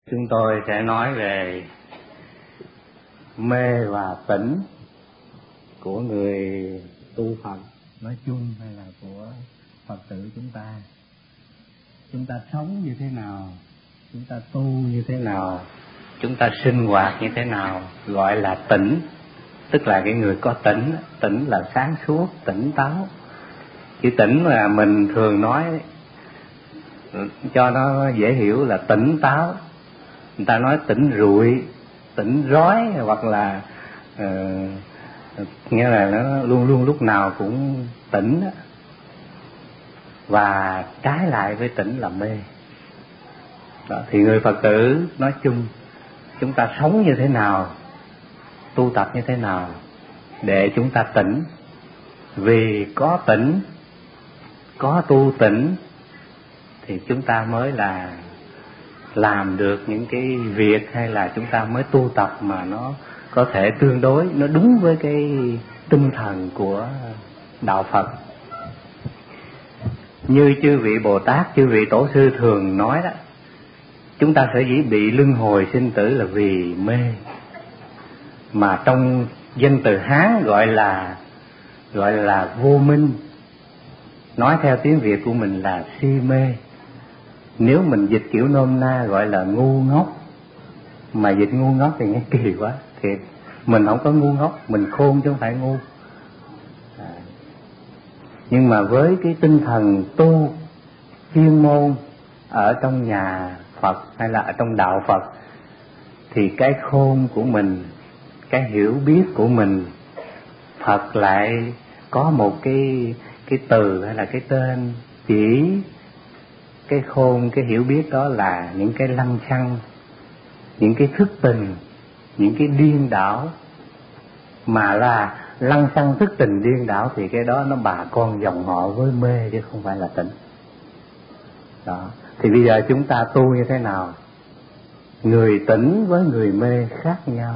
Chúng tôi sẽ nói về mê và tỉnh của người tu Phật nói chung hay là của Phật tử chúng ta. Chúng ta sống như thế nào, chúng ta tu như thế nào, chúng ta sinh hoạt như thế nào gọi là tỉnh. Tức là cái người có tỉnh, tỉnh là sáng suốt, tỉnh táo. Chữ tỉnh là mình thường nói cho nó dễ hiểu là tỉnh táo. Người ta nói tỉnh rụi, tỉnh rói, hoặc là nghĩa là nó luôn luôn lúc nào cũng tỉnh. Và trái lại với tỉnh là mê. Đó, thì người Phật tử nói chung chúng ta sống như thế nào, tu tập như thế nào để chúng ta tỉnh. Vì có tỉnh, có tu tỉnh thì chúng ta mới là làm được những cái việc, hay là chúng ta mới tu tập mà nó có thể tương đối, nó đúng với cái tinh thần của đạo Phật. Như chư vị Bồ Tát, chư vị Tổ sư thường nói đó, chúng ta sở dĩ bị luân hồi sinh tử là vì mê. Mà trong danh từ Hán gọi là vô minh, nói theo tiếng Việt của mình là si mê. Nếu mình dịch kiểu nôm na gọi là ngu ngốc. Mà dịch ngu ngốc thì nghe kỳ quá thiệt. Mình không có ngu ngốc, mình khôn chứ không phải ngu. Nhưng mà với cái tinh thần tu chuyên môn ở trong nhà Phật hay là ở trong đạo Phật, thì cái khôn của mình, cái hiểu biết của mình, Phật lại có một cái từ hay là cái tên chỉ cái khôn, cái hiểu biết đó là những cái lăng xăng, những cái thức tình, những cái điên đảo. Mà là lăng xăng thức tình điên đảo thì cái đó nó bà con dòng họ với mê chứ không phải là tỉnh. Đó. Thì bây giờ chúng ta tu như thế nào? Người tỉnh với người mê khác nhau,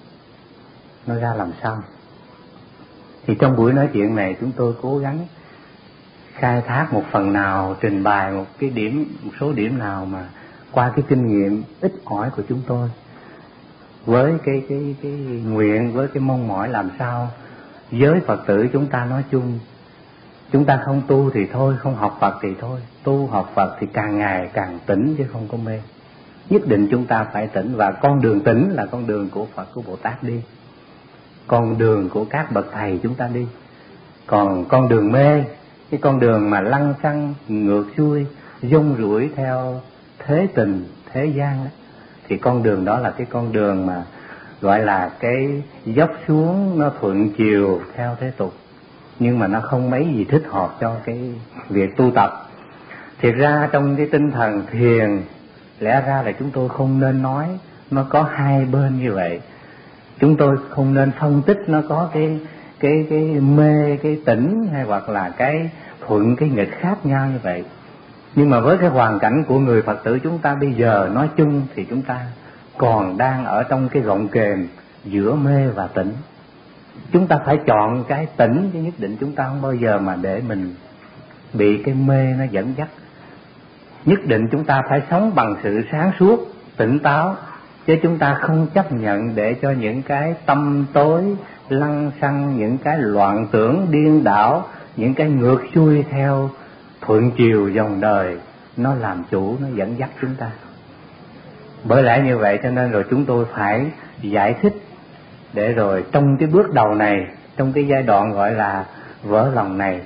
nó ra làm sao? Thì trong buổi nói chuyện này chúng tôi cố gắng khai thác một phần nào, trình bày một số điểm nào mà qua cái kinh nghiệm ít ỏi của chúng tôi, với cái nguyện, với cái mong mỏi làm sao giới Phật tử chúng ta nói chung, chúng ta không tu thì thôi, không học Phật thì thôi, tu học Phật thì càng ngày càng tỉnh chứ không có mê. Nhất định chúng ta phải tỉnh, và con đường tỉnh là con đường của Phật, của Bồ Tát đi, con đường của các bậc thầy chúng ta đi. Còn con đường mê, cái con đường mà lăng xăng ngược xuôi, dông rủi theo thế tình thế gian đó, thì con đường đó là cái con đường mà gọi là cái dốc xuống, nó thuận chiều theo thế tục, nhưng mà nó không mấy gì thích hợp cho cái việc tu tập. Thiệt ra trong cái tinh thần thiền, lẽ ra là chúng tôi không nên nói nó có hai bên như vậy. Chúng tôi không nên phân tích nó có cái mê, cái tỉnh, hay hoặc là cái thuận, cái nghịch khác nhau như vậy. Nhưng mà với cái hoàn cảnh của người Phật tử chúng ta bây giờ nói chung thì chúng ta còn đang ở trong cái gọng kềm giữa mê và tỉnh. Chúng ta phải chọn cái tỉnh, chứ nhất định chúng ta không bao giờ mà để mình bị cái mê nó dẫn dắt. Nhất định chúng ta phải sống bằng sự sáng suốt, tỉnh táo, chứ chúng ta không chấp nhận để cho những cái tâm tối lăng xăng, những cái loạn tưởng điên đảo, những cái ngược xuôi theo thuận chiều dòng đời nó làm chủ, nó dẫn dắt chúng ta. Bởi lẽ như vậy cho nên rồi chúng tôi phải giải thích, để rồi trong cái bước đầu này, trong cái giai đoạn gọi là vỡ lòng này,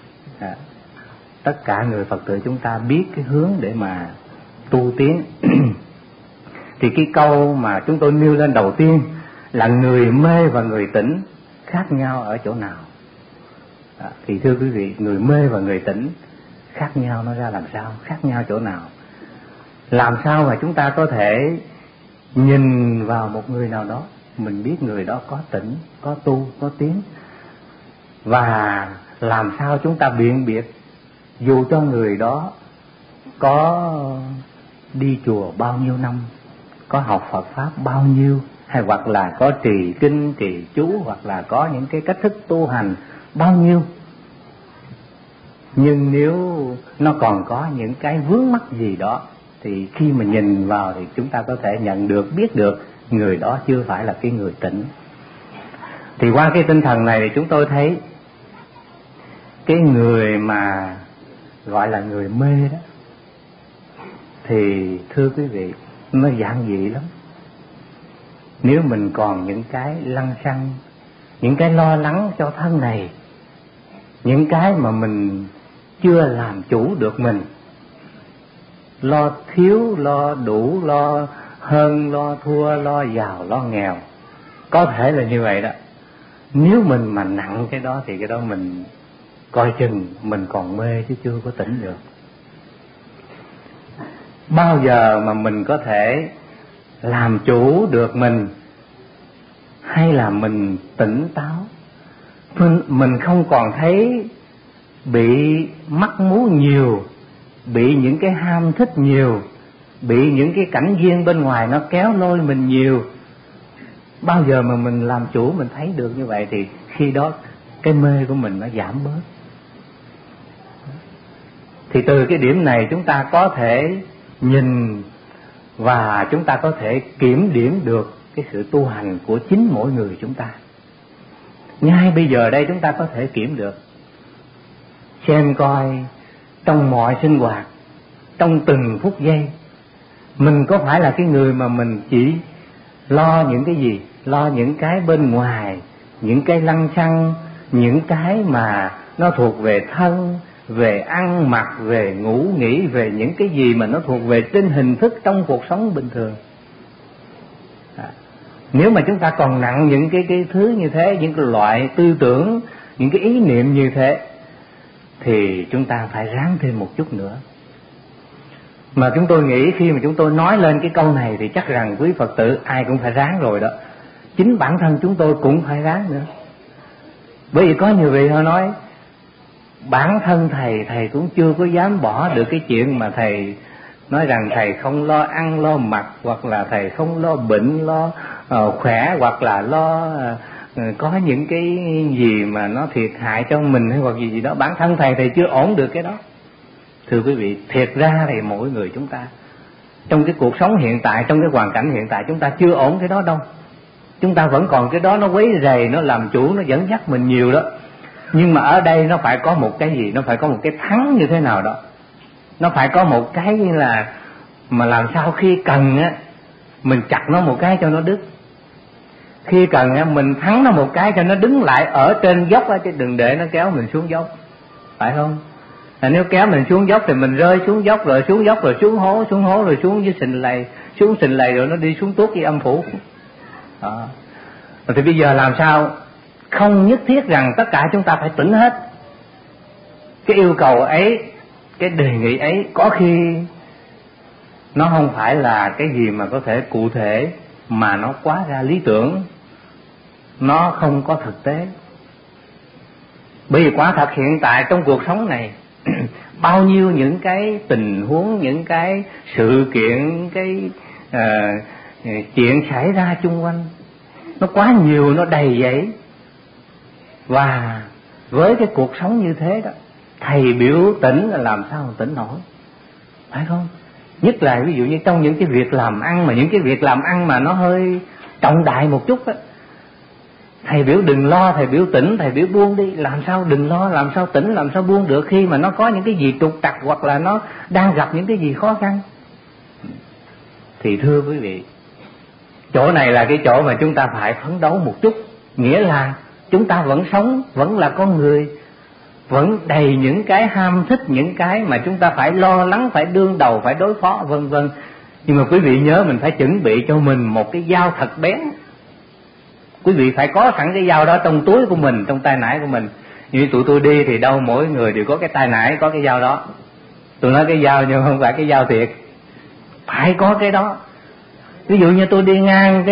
tất cả người Phật tử chúng ta biết cái hướng để mà tu tiến. Thì cái câu mà chúng tôi nêu lên đầu tiên là người mê và người tỉnh khác nhau ở chỗ nào? Thì thưa quý vị, người mê và người tỉnh khác nhau nó ra làm sao? Khác nhau chỗ nào? Làm sao mà chúng ta có thể nhìn vào một người nào đó, mình biết người đó có tỉnh, có tu, có tiến. Và làm sao chúng ta biện biệt, dù cho người đó có đi chùa bao nhiêu năm, có học Phật Pháp bao nhiêu, hay hoặc là có trì kinh, trì chú, hoặc là có những cái cách thức tu hành bao nhiêu, nhưng nếu nó còn có những cái vướng mắc gì đó thì khi mà nhìn vào thì chúng ta có thể nhận được, biết được người đó chưa phải là cái người tỉnh. Thì qua cái tinh thần này thì chúng tôi thấy cái người mà gọi là người mê đó, thì thưa quý vị, nó giản dị lắm. Nếu mình còn những cái lăng xăng, những cái lo lắng cho thân này, những cái mà mình chưa làm chủ được mình, lo thiếu, lo đủ, lo hơn, lo thua, lo giàu, lo nghèo, có thể là như vậy đó. Nếu mình mà nặng cái đó thì cái đó mình coi chừng mình còn mê chứ chưa có tỉnh được. Bao giờ mà mình có thể làm chủ được mình, hay là mình tỉnh táo, mình không còn thấy bị mắc mú nhiều, bị những cái ham thích nhiều, bị những cái cảnh duyên bên ngoài nó kéo lôi mình nhiều. Bao giờ mà mình làm chủ, mình thấy được như vậy thì khi đó cái mê của mình nó giảm bớt. Thì từ cái điểm này chúng ta có thể nhìn và chúng ta có thể kiểm điểm được cái sự tu hành của chính mỗi người chúng ta. Ngay bây giờ đây chúng ta có thể kiểm được, xem coi trong mọi sinh hoạt, trong từng phút giây, mình có phải là cái người mà mình chỉ lo những cái gì, lo những cái bên ngoài, những cái lăng xăng, những cái mà nó thuộc về thân, về ăn mặc, về ngủ nghỉ, về những cái gì mà nó thuộc về trên hình thức trong cuộc sống bình thường. Nếu mà chúng ta còn nặng những cái thứ như thế, những cái loại tư tưởng, những cái ý niệm như thế, thì chúng ta phải ráng thêm một chút nữa. Mà chúng tôi nghĩ khi mà chúng tôi nói lên cái câu này thì chắc rằng quý Phật tử ai cũng phải ráng rồi đó. Chính bản thân chúng tôi cũng phải ráng nữa. Bởi vì có nhiều vị họ nói bản thân thầy cũng chưa có dám bỏ được cái chuyện mà thầy nói rằng thầy không lo ăn lo mặc, hoặc là thầy không lo bệnh lo khỏe, hoặc là lo có những cái gì mà nó thiệt hại cho mình hay hoặc gì đó. Bản thân thầy chưa ổn được cái đó. Thưa quý vị, thiệt ra thì mỗi người chúng ta trong cái cuộc sống hiện tại, trong cái hoàn cảnh hiện tại, chúng ta chưa ổn cái đó đâu. Chúng ta vẫn còn cái đó nó quấy rầy, nó làm chủ, nó dẫn dắt mình nhiều đó. Nhưng mà ở đây nó phải có một cái gì, nó phải có một cái thắng như thế nào đó. Nó phải có một cái như là mà làm sao khi cần á mình chặt nó một cái cho nó đứt, khi cần á mình thắng nó một cái cho nó đứng lại ở trên dốc á, chứ đừng để nó kéo mình xuống dốc, phải không? Nếu kéo mình xuống dốc thì mình rơi xuống dốc, rồi xuống dốc rồi xuống hố rồi xuống dưới sình lầy, xuống sình lầy rồi nó đi xuống tuốt với âm phủ đó. Thì bây giờ làm sao? Không nhất thiết rằng tất cả chúng ta phải tỉnh hết. Cái yêu cầu ấy, cái đề nghị ấy có khi nó không phải là cái gì mà có thể cụ thể, mà nó quá ra lý tưởng, nó không có thực tế. Bởi vì quả thật hiện tại trong cuộc sống này bao nhiêu những cái tình huống, những cái sự kiện, cái chuyện xảy ra chung quanh, nó quá nhiều, nó đầy dẫy. Và với cái cuộc sống như thế đó, thầy biểu tỉnh là làm sao mà tỉnh nổi, phải không? Nhất là ví dụ như trong những cái việc làm ăn, mà những cái việc làm ăn mà nó hơi trọng đại một chút á, thầy biểu đừng lo, thầy biểu tỉnh, thầy biểu buông đi. Làm sao đừng lo, làm sao tỉnh, làm sao buông được khi mà nó có những cái gì trục trặc, hoặc là nó đang gặp những cái gì khó khăn. Thì thưa quý vị, chỗ này là cái chỗ mà chúng ta phải phấn đấu một chút. Nghĩa là chúng ta vẫn sống, vẫn là con người, vẫn đầy những cái ham thích, những cái mà chúng ta phải lo lắng, phải đương đầu, phải đối phó, vân vân. Nhưng mà quý vị nhớ mình phải chuẩn bị cho mình một cái dao thật bén. Quý vị phải có sẵn cái dao đó trong túi của mình, trong tay nải của mình. Như tụi tôi đi thì đâu mỗi người đều có cái tay nải, có cái dao đó. Tôi nói cái dao nhưng không phải cái dao thiệt, phải có cái đó. Ví dụ như tôi đi ngang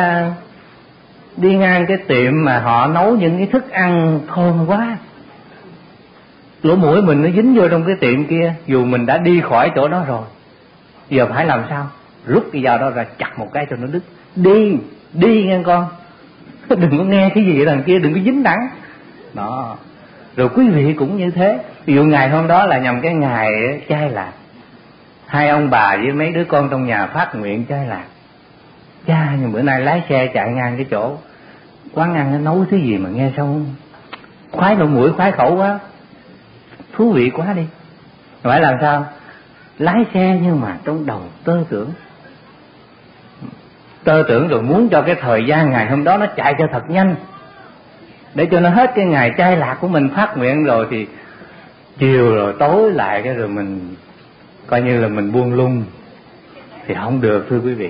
cái tiệm mà họ nấu những cái thức ăn thơm quá, lỗ mũi mình nó dính vô trong cái tiệm kia, dù mình đã đi khỏi chỗ đó rồi, giờ phải làm sao? Rút cái dao đó ra chặt một cái cho nó đứt. Đi nghe con, đừng có nghe cái gì đằng kia, đừng có dính đắng đó. Rồi quý vị cũng như thế. Ví dụ ngày hôm đó là nhằm cái ngày Chay Lạc, Hai ông bà với mấy đứa con trong nhà phát nguyện chai lạc. Cha, nhưng bữa nay lái xe chạy ngang cái chỗ quán ăn nó nấu thứ gì mà nghe xong khoái lỗ mũi khoái khẩu quá, thú vị quá đi. Phải làm sao? Lái xe nhưng mà trong đầu tơ tưởng rồi muốn cho cái thời gian ngày hôm đó nó chạy cho thật nhanh, để cho nó hết cái ngày chai lạc của mình phát nguyện rồi thì chiều rồi tối lại cái rồi mình coi như là mình buông lung thì không được, thưa quý vị.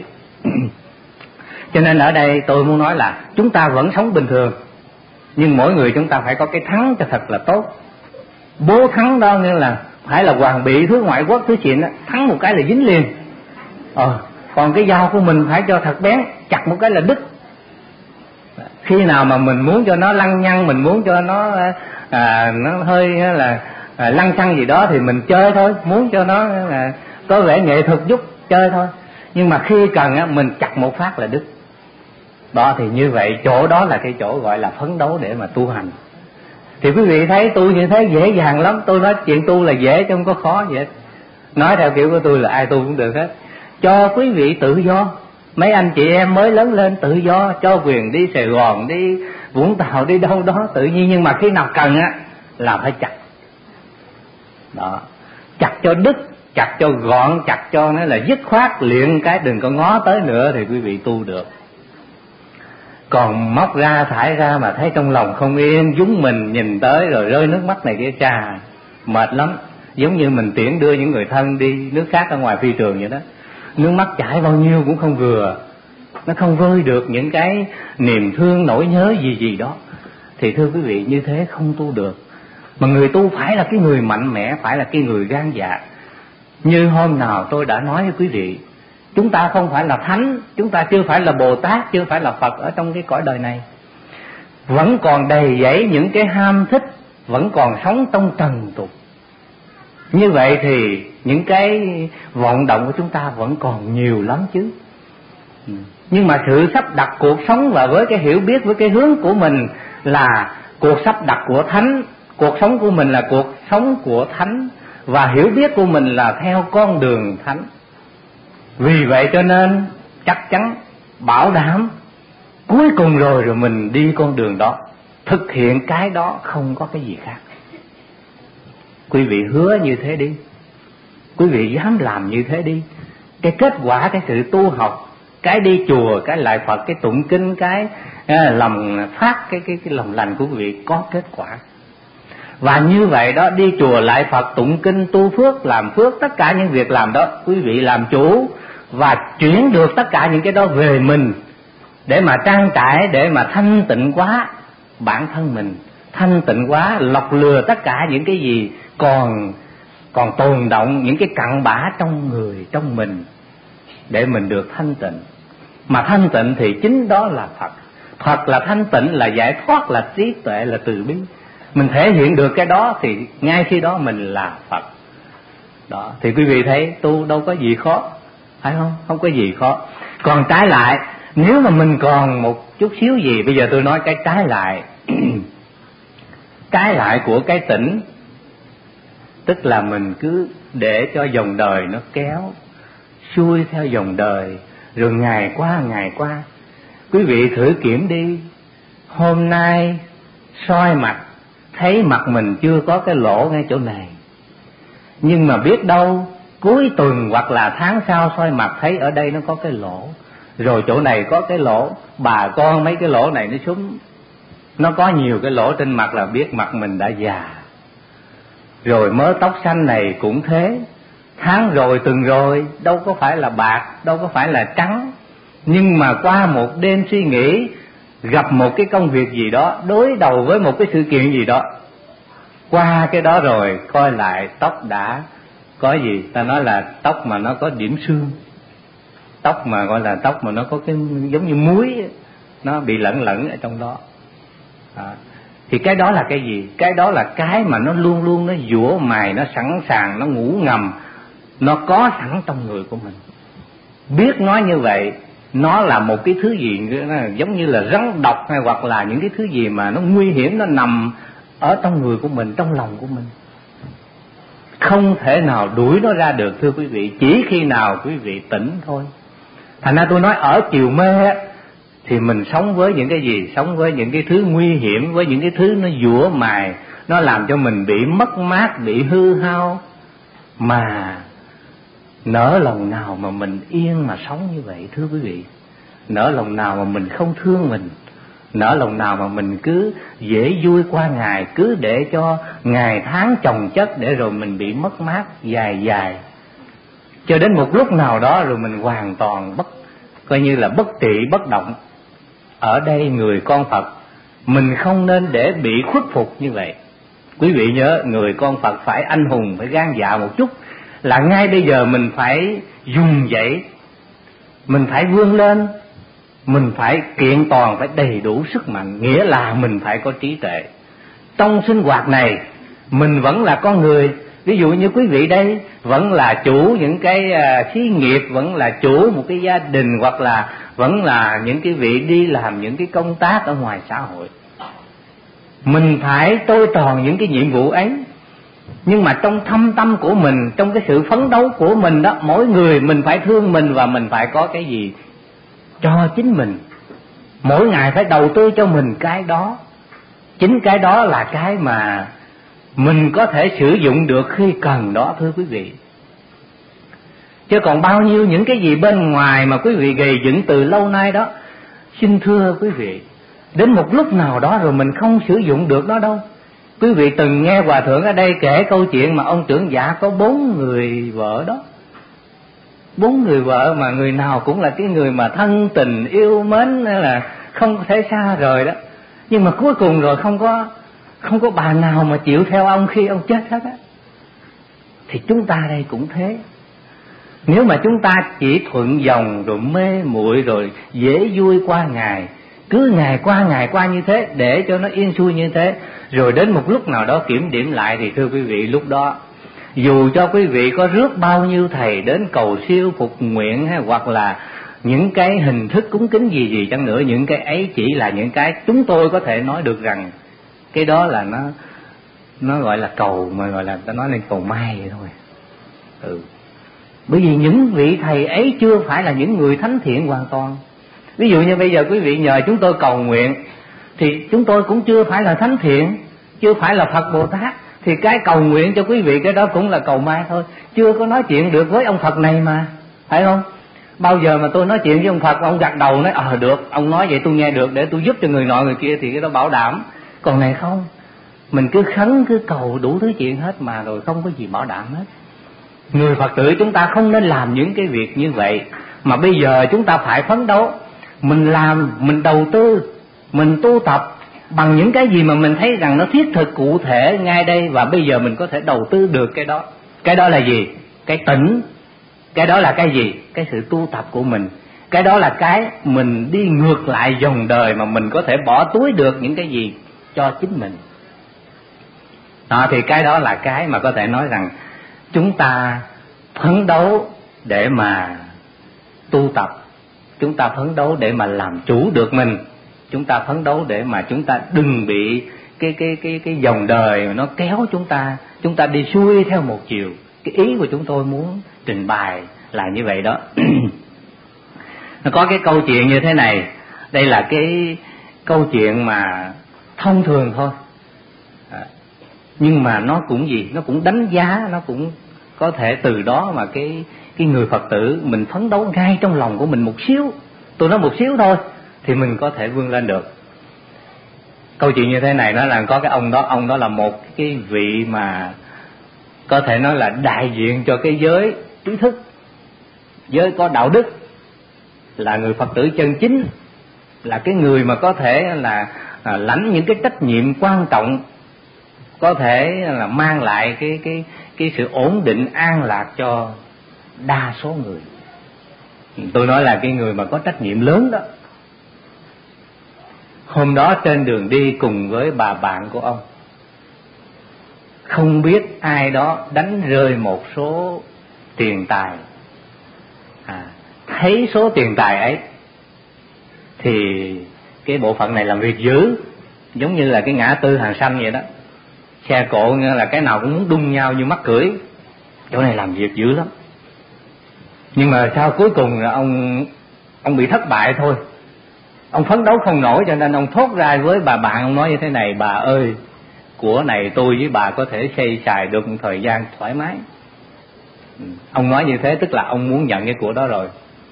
Cho nên ở đây tôi muốn nói là chúng ta vẫn sống bình thường, nhưng mỗi người chúng ta phải có cái thắng cho thật là tốt. Bố thắng đó nghĩa là phải là hoàng bị thứ ngoại quốc thứ chuyện đó, thắng một cái là dính liền. Còn cái dao của mình phải cho thật bén, chặt một cái là đứt. Khi nào mà mình muốn cho nó lăng nhăng, mình muốn cho nó hơi là lăng xăng gì đó thì mình chơi thôi, muốn cho nó có vẻ nghệ thuật chút chơi thôi. Nhưng mà khi cần á, mình chặt một phát là đứt. Đó thì như vậy, chỗ đó là cái chỗ gọi là phấn đấu để mà tu hành. Thì quý vị thấy tu như thế dễ dàng lắm. Tôi nói chuyện tu là dễ chứ không có khó vậy. Nói theo kiểu của tôi là ai tu cũng được hết. Cho quý vị tự do. Mấy anh chị em mới lớn lên tự do, cho quyền đi Sài Gòn, đi Vũng Tàu, đi đâu đó tự nhiên. Nhưng mà khi nào cần á là phải chặt. Đó, chặt cho đứt, chặt cho gọn, chặt cho nó là dứt khoát, luyện cái đừng có ngó tới nữa thì quý vị tu được. Còn móc ra thải ra mà thấy trong lòng không yên, dúng mình nhìn tới rồi rơi nước mắt này kia, trà mệt lắm. Giống như mình tiễn đưa những người thân đi nước khác ở ngoài phi trường vậy đó, nước mắt chảy bao nhiêu cũng không vừa, nó không vơi được những cái niềm thương nỗi nhớ gì đó. Thì thưa quý vị, như thế không tu được. Mà người tu phải là cái người mạnh mẽ, phải là cái người gan dạ. Như hôm nào tôi đã nói với quý vị, chúng ta không phải là thánh, chúng ta chưa phải là Bồ Tát, chưa phải là Phật ở trong cái cõi đời này. Vẫn còn đầy dẫy những cái ham thích, vẫn còn sống trong trần tục. Như vậy thì những cái vọng động của chúng ta vẫn còn nhiều lắm chứ. Nhưng mà sự sắp đặt cuộc sống và với cái hiểu biết, với cái hướng của mình là cuộc sắp đặt của thánh, cuộc sống của mình là cuộc sống của thánh, và hiểu biết của mình là theo con đường thánh. Vì vậy cho nên chắc chắn bảo đảm cuối cùng rồi mình đi con đường đó, thực hiện cái đó, không có cái gì khác. Quý vị hứa như thế đi, quý vị dám làm như thế đi. Cái kết quả, cái sự tu học, cái đi chùa, cái lại Phật, cái tụng kinh, cái lòng phát cái lòng lành của quý vị có kết quả. Và như vậy đó, đi chùa lại Phật, tụng kinh, tu phước, làm phước, tất cả những việc làm đó quý vị làm chủ và chuyển được tất cả những cái đó về mình, để mà trang trải, để mà thanh tịnh quá bản thân mình, thanh tịnh quá lọc lừa tất cả những cái gì còn tồn động, những cái cặn bã trong người, trong mình, để mình được thanh tịnh. Mà thanh tịnh thì chính đó là Phật. Phật là thanh tịnh, là giải thoát, là trí tuệ, là từ bi. Mình thể hiện được cái đó thì ngay khi đó mình là Phật. Đó, thì quý vị thấy tu đâu có gì khó, phải không? Không có gì khó. Còn trái lại, nếu mà mình còn một chút xíu gì, bây giờ tôi nói cái trái lại. Trái lại của cái tỉnh, tức là mình cứ để cho dòng đời nó kéo, xuôi theo dòng đời, rồi ngày qua. Quý vị thử kiểm đi, hôm nay soi mặt, thấy mặt mình chưa có cái lỗ ngay chỗ này, nhưng mà biết đâu cuối tuần hoặc là tháng sau soi mặt thấy ở đây nó có cái lỗ, rồi chỗ này có cái lỗ. Bà con mấy cái lỗ này nó súng, nó có nhiều cái lỗ trên mặt là biết mặt mình đã già. Rồi mớ tóc xanh này cũng thế, tháng rồi tuần rồi, đâu có phải là bạc, đâu có phải là trắng. Nhưng mà qua một đêm suy nghĩ, gặp một cái công việc gì đó, đối đầu với một cái sự kiện gì đó, qua cái đó rồi coi lại tóc đã có gì, ta nói là tóc mà nó có điểm xương, tóc mà gọi là tóc mà nó có cái giống như muối, nó bị lẫn ở trong đó. Thì cái đó là cái gì? Cái đó là cái mà nó luôn luôn nó giũa mài, nó sẵn sàng, nó ngủ ngầm, nó có sẵn trong người của mình. Biết nói như vậy, nó là một cái thứ gì nó giống như là rắn độc, hay hoặc là những cái thứ gì mà nó nguy hiểm, nó nằm ở trong người của mình, trong lòng của mình. không thể nào đuổi nó ra được thưa quý vị, chỉ khi nào quý vị tỉnh thôi. Thành ra tôi nói ở chiều mê thì mình sống với những cái gì? Sống với những cái thứ nguy hiểm, với những cái thứ nó giũa mài, nó làm cho mình bị mất mát, bị hư hao. Mà nỡ lòng nào mà mình yên mà sống như vậy thưa quý vị? Nỡ lòng nào mà mình không thương mình? Nỡ lòng nào mà mình cứ dễ vui qua ngày, cứ để cho ngày tháng chồng chất để rồi mình bị mất mát dài dài, cho đến một lúc nào đó rồi mình hoàn toàn coi như là bất trị bất động. Ở đây người con Phật mình không nên để bị khuất phục như vậy. Quý vị nhớ, người con Phật phải anh hùng, phải gan dạ một chút, là ngay bây giờ mình phải dùng dậy, mình phải vươn lên, mình phải kiện toàn, phải đầy đủ sức mạnh, nghĩa là mình phải có trí tuệ. Trong sinh hoạt này mình vẫn là con người. Ví dụ như quý vị đây vẫn là chủ những cái xí nghiệp, vẫn là chủ một cái gia đình, hoặc là vẫn là những cái vị đi làm những cái công tác ở ngoài xã hội. Mình phải tôi tròn những cái nhiệm vụ ấy. Nhưng mà trong thâm tâm của mình, trong cái sự phấn đấu của mình đó, mỗi người mình phải thương mình và mình phải có cái gì cho chính mình. Mỗi ngày phải đầu tư cho mình cái đó. Chính cái đó là cái mà mình có thể sử dụng được khi cần đó thưa quý vị. Chứ còn bao nhiêu những cái gì bên ngoài mà quý vị gầy dựng từ lâu nay đó, xin thưa quý vị, đến một lúc nào đó rồi mình không sử dụng được nó đâu. Quý vị từng nghe Hòa Thượng ở đây kể câu chuyện mà ông trưởng giả có 4 người vợ đó. 4 người vợ mà người nào cũng là cái người mà thân tình yêu mến, là không thể xa rời đó. Nhưng mà cuối cùng rồi không có bà nào mà chịu theo ông khi ông chết hết á. Thì chúng ta đây cũng thế. Nếu mà chúng ta chỉ thuận dòng rồi mê muội rồi dễ vui qua ngày, cứ ngày qua như thế, để cho nó yên xuôi như thế, rồi đến một lúc nào đó kiểm điểm lại, thì thưa quý vị, lúc đó dù cho quý vị có rước bao nhiêu thầy đến cầu siêu phục nguyện, hay hoặc là những cái hình thức cúng kính gì chăng nữa, những cái ấy chỉ là những cái chúng tôi có thể nói được rằng cái đó là nó gọi là cầu, mà gọi là ta nói lên cầu may vậy thôi. Bởi vì những vị thầy ấy chưa phải là những người thánh thiện hoàn toàn. Ví dụ như bây giờ quý vị nhờ chúng tôi cầu nguyện, thì chúng tôi cũng chưa phải là thánh thiện, chưa phải là Phật Bồ Tát, thì cái cầu nguyện cho quý vị cái đó cũng là cầu may thôi, chưa có nói chuyện được với ông Phật này mà, phải không? Bao giờ mà tôi nói chuyện với ông Phật, ông gật đầu nói được, ông nói vậy tôi nghe được, để tôi giúp cho người nọ người kia, thì cái đó bảo đảm. Còn này không, mình cứ khấn cứ cầu đủ thứ chuyện hết mà rồi không có gì bảo đảm hết. Người Phật tử chúng ta không nên làm những cái việc như vậy, mà bây giờ chúng ta phải phấn đấu. Mình làm, mình đầu tư, mình tu tập bằng những cái gì mà mình thấy rằng nó thiết thực cụ thể ngay đây, và bây giờ mình có thể đầu tư được cái đó. Cái đó là gì? Cái tỉnh. Cái đó là cái gì? Cái sự tu tập của mình. Cái đó là cái mình đi ngược lại dòng đời mà mình có thể bỏ túi được những cái gì cho chính mình. Đó, thì cái đó là cái mà có thể nói rằng chúng ta phấn đấu để mà tu tập, chúng ta phấn đấu để mà làm chủ được mình, chúng ta phấn đấu để mà chúng ta đừng bị cái dòng đời mà nó kéo chúng ta đi xuôi theo một chiều. Cái ý của chúng tôi muốn trình bày là như vậy đó. Nó có cái câu chuyện như thế này, đây là cái câu chuyện mà thông thường thôi, nhưng mà nó cũng nó cũng đánh giá, nó cũng có thể từ đó mà cái người Phật tử mình phấn đấu ngay trong lòng của mình một xíu, tôi nói một xíu thôi, thì mình có thể vươn lên được. Câu chuyện như thế này nói là có cái ông đó là một cái vị mà có thể nói là đại diện cho cái giới trí thức, giới có đạo đức, là người Phật tử chân chính, là cái người mà có thể là lãnh những cái trách nhiệm quan trọng, có thể là mang lại cái sự ổn định an lạc cho đa số người. Tôi nói là cái người mà có trách nhiệm lớn đó. Hôm đó trên đường đi cùng với bà bạn của ông, không biết ai đó đánh rơi một số tiền tài. Thấy số tiền tài ấy thì cái bộ phận này làm việc dữ, giống như là cái ngã tư Hàng Xanh vậy đó, xe cộ là cái nào cũng muốn đung nhau như mắc cưỡi, chỗ này làm việc dữ lắm. Nhưng mà sau cuối cùng là ông bị thất bại thôi. Ông phấn đấu không nổi, cho nên ông thốt ra với bà bạn, ông nói như thế này: bà ơi, của này tôi với bà có thể xây xài được một thời gian thoải mái. Ông nói như thế tức là ông muốn nhận cái của đó rồi.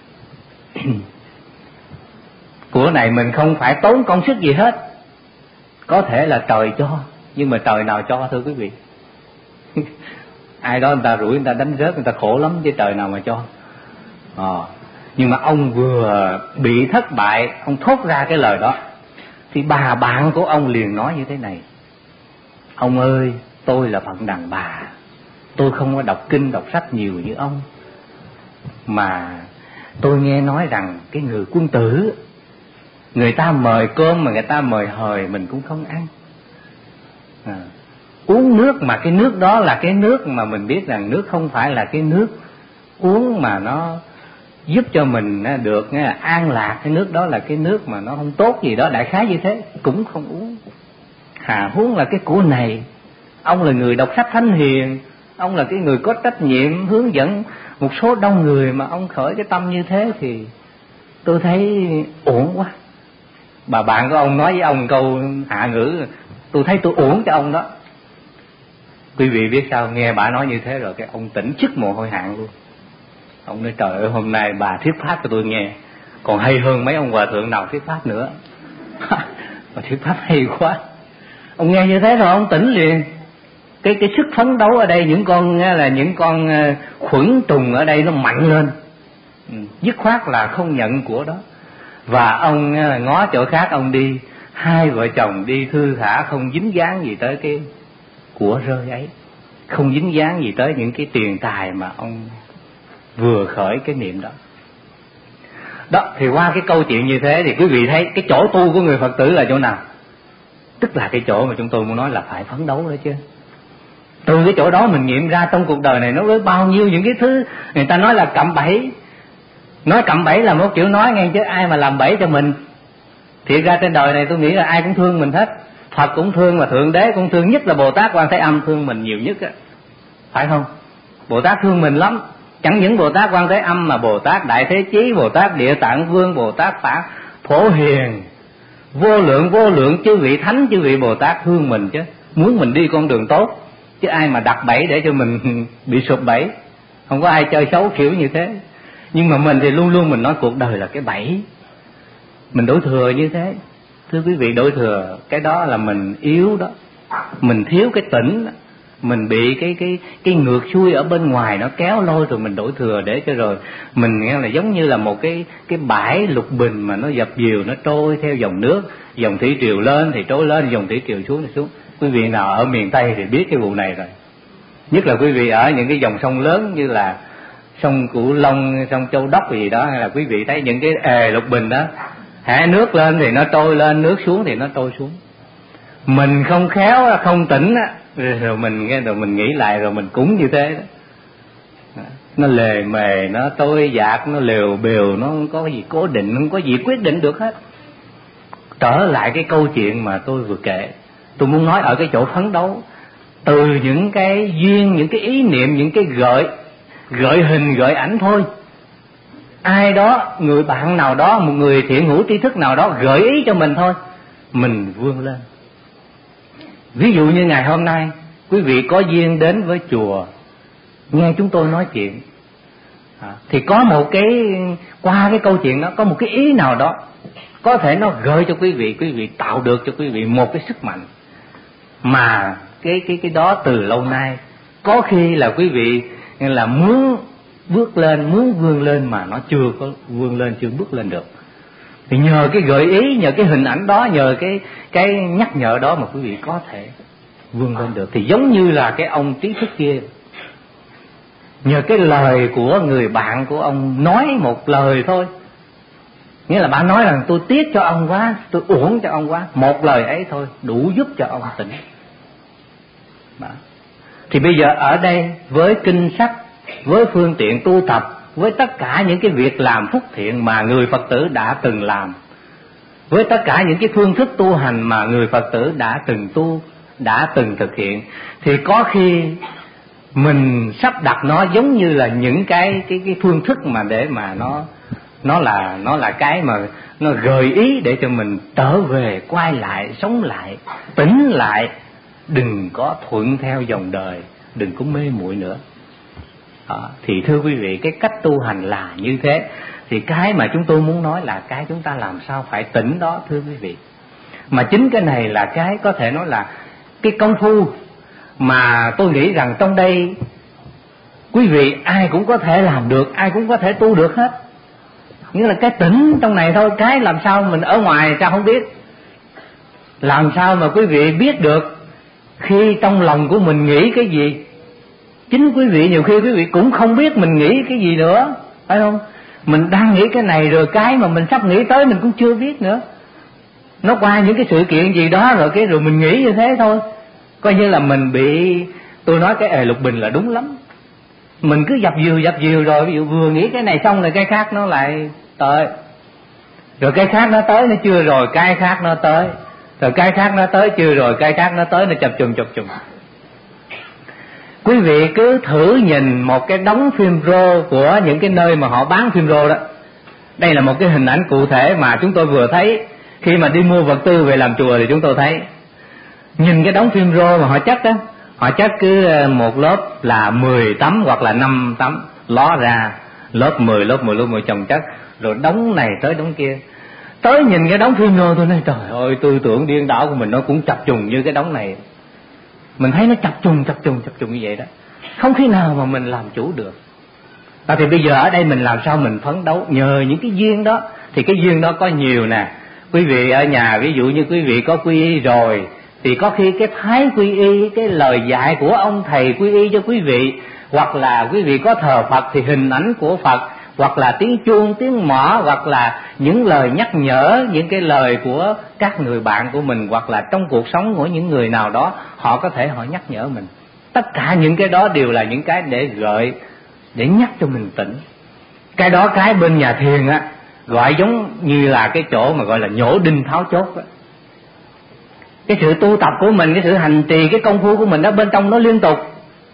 Của này mình không phải tốn công sức gì hết, có thể là trời cho, nhưng mà trời nào cho thưa quý vị? Ai đó người ta rủi, người ta đánh rớt, người ta khổ lắm chứ trời nào mà cho. Nhưng mà ông vừa bị thất bại, ông thốt ra cái lời đó, thì bà bạn của ông liền nói như thế này: ông ơi, tôi là phận đàn bà, tôi không có đọc kinh đọc sách nhiều như ông, mà tôi nghe nói rằng cái người quân tử, người ta mời cơm mà người ta mời hời mình cũng không ăn. Uống nước mà cái nước đó là cái nước mà mình biết rằng nước không phải là cái nước uống mà nó giúp cho mình được an lạc, cái nước đó là cái nước mà nó không tốt gì đó, đại khái như thế, cũng không uống. Huống là cái của này, ông là người đọc sách thánh hiền, ông là cái người có trách nhiệm hướng dẫn một số đông người mà ông khởi cái tâm như thế thì tôi thấy uổng quá. Bà bạn của ông nói với ông câu hạ ngữ: tôi thấy tôi uổng cho ông đó. Quý vị biết sao, nghe bà nói như thế rồi cái ông tỉnh chức mồ hôi hạng luôn. Ông nói trời ơi, hôm nay bà thuyết pháp cho tôi nghe còn hay hơn mấy ông hòa thượng nào thuyết pháp nữa. Bà thuyết pháp hay quá. Ông nghe như thế rồi ông tỉnh liền. Cái sức phấn đấu ở đây, những con khuẩn trùng ở đây nó mạnh lên, dứt khoát là không nhận của đó. Và ông ngó chỗ khác ông đi, hai vợ chồng đi thư thả, không dính dáng gì tới cái của rơi ấy, không dính dáng gì tới những cái tiền tài mà ông vừa khởi cái niệm đó. Đó, thì qua cái câu chuyện như thế thì quý vị thấy cái chỗ tu của người Phật tử là chỗ nào? Tức là cái chỗ mà chúng tôi muốn nói là phải phấn đấu đó chứ. Từ cái chỗ đó mình nghiệm ra trong cuộc đời này nó có bao nhiêu những cái thứ người ta nói là cạm bẫy. Nói cạm bẫy là một kiểu nói nghe, chứ ai mà làm bẫy cho mình. Thiệt ra trên đời này tôi nghĩ là ai cũng thương mình hết. Phật cũng thương, mà Thượng Đế cũng thương, nhất là Bồ Tát Quan Thế Âm thương mình nhiều nhất á, phải không? Bồ Tát thương mình lắm. Chẳng những Bồ Tát Quan Thế Âm mà Bồ Tát Đại Thế Chí, Bồ Tát Địa Tạng Vương, Bồ Tát Phổ Hiền, vô lượng chư vị thánh, chư vị Bồ Tát thương mình chứ, muốn mình đi con đường tốt. Chứ ai mà đặt bẫy để cho mình bị sụp bẫy, không có ai chơi xấu kiểu như thế. Nhưng mà mình thì luôn luôn mình nói cuộc đời là cái bẫy. Mình đổ thừa như thế. Thưa quý vị, đổ thừa cái đó là mình yếu đó, mình thiếu cái tỉnh đó. Mình bị cái ngược xuôi ở bên ngoài nó kéo lôi, rồi mình đổ thừa để cho rồi mình nghe là giống như là một cái bãi lục bình mà nó dập dìu, nó trôi theo dòng nước, dòng thủy triều lên thì trôi lên, dòng thủy triều xuống thì xuống. Quý vị nào ở miền Tây thì biết cái vụ này rồi, nhất là quý vị ở những cái dòng sông lớn như là sông Cửu Long, sông Châu Đốc gì đó, hay là quý vị thấy những cái lục bình đó, hả, nước lên thì nó trôi lên, nước xuống thì nó trôi xuống. Mình không khéo, không tỉnh á, rồi mình nghĩ lại rồi mình cũng như thế đó. Nó lề mề, nó trôi dạt, nó lều bều, nó không có gì cố định, không có gì quyết định được hết. Trở lại cái câu chuyện mà tôi vừa kể, tôi muốn nói ở cái chỗ phấn đấu. Từ những cái duyên, những cái ý niệm, những cái gợi hình, gợi ảnh thôi. Ai đó, người bạn nào đó, một người thiện hữu tri thức nào đó gợi ý cho mình thôi, mình vươn lên. Ví dụ như ngày hôm nay quý vị có duyên đến với chùa nghe chúng tôi nói chuyện, thì có một qua cái câu chuyện đó có một cái ý nào đó có thể nó gợi cho quý vị tạo được cho quý vị một cái sức mạnh mà cái đó từ lâu nay có khi là quý vị là muốn bước lên, muốn vươn lên mà nó chưa có vươn lên, chưa bước lên được. Thì nhờ cái gợi ý, nhờ cái hình ảnh đó, nhờ cái nhắc nhở đó mà quý vị có thể vươn lên được. Thì giống như là cái ông trí thức kia, nhờ cái lời của người bạn của ông nói một lời thôi, nghĩa là bạn nói rằng tôi tiếc cho ông quá, tôi uổng cho ông quá, một lời ấy thôi đủ giúp cho ông tỉnh. Đó. Thì bây giờ ở đây với kinh sách, với phương tiện tu tập, với tất cả những cái việc làm phúc thiện mà người Phật tử đã từng làm, với tất cả những cái phương thức tu hành mà người Phật tử đã từng tu, đã từng thực hiện, thì có khi mình sắp đặt nó giống như là những cái phương thức mà để mà nó là cái mà nó gợi ý để cho mình trở về, quay lại, sống lại, tỉnh lại, đừng có thuận theo dòng đời, đừng có mê muội nữa. Thì thưa quý vị, cái cách tu hành là như thế. Thì cái mà chúng tôi muốn nói là cái chúng ta làm sao phải tỉnh đó, thưa quý vị. Mà chính cái này là cái có thể nói là cái công phu mà tôi nghĩ rằng trong đây quý vị ai cũng có thể làm được, ai cũng có thể tu được hết. Nghĩa là cái tỉnh trong này thôi. Cái làm sao mình ở ngoài sao không biết. Làm sao mà quý vị biết được khi trong lòng của mình nghĩ cái gì. Chính quý vị nhiều khi quý vị cũng không biết mình nghĩ cái gì nữa, phải không? Mình đang nghĩ cái này rồi cái mà mình sắp nghĩ tới mình cũng chưa biết nữa. Nó qua những cái sự kiện gì đó rồi mình nghĩ như thế thôi. Coi như là mình bị, tôi nói cái lục bình là đúng lắm. Mình cứ dập dìu rồi, ví dụ vừa nghĩ cái này xong rồi cái khác nó lại tới. Rồi cái khác nó tới nó chưa rồi cái khác nó tới. Rồi cái khác nó tới chưa rồi cái khác nó tới, nó chập trùng. Quý vị cứ thử nhìn một cái đống phim rô của những cái nơi mà họ bán phim rô đó. Đây là một cái hình ảnh cụ thể mà chúng tôi vừa thấy khi mà đi mua vật tư về làm chùa thì chúng tôi thấy. Nhìn cái đống phim rô mà họ chất á, họ chất cứ một lớp là 10 tấm hoặc là 5 tấm ló ra, lớp 10 chồng chất, rồi đống này tới đống kia. Tới nhìn cái đống phim rô tôi nói trời ơi, tư tưởng điên đảo của mình nó cũng chập trùng như cái đống này. Mình thấy nó chập trùng như vậy đó. Không khi nào mà mình làm chủ được. Thì bây giờ ở đây mình làm sao mình phấn đấu. Nhờ những cái duyên đó. Thì cái duyên đó có nhiều nè. Quý vị ở nhà ví dụ như quý vị có quy y rồi, thì có khi cái thái quy y, cái lời dạy của ông thầy quy y cho quý vị, hoặc là quý vị có thờ Phật thì hình ảnh của Phật, hoặc là tiếng chuông, tiếng mõ, hoặc là những lời nhắc nhở, những cái lời của các người bạn của mình, hoặc là trong cuộc sống của những người nào đó họ có thể họ nhắc nhở mình. Tất cả những cái đó đều là những cái để gợi, để nhắc cho mình tỉnh. Cái đó cái bên nhà thiền á gọi giống như là cái chỗ mà gọi là nhổ đinh tháo chốt đó. Cái sự tu tập của mình, cái sự hành trì, cái công phu của mình ở bên trong nó liên tục.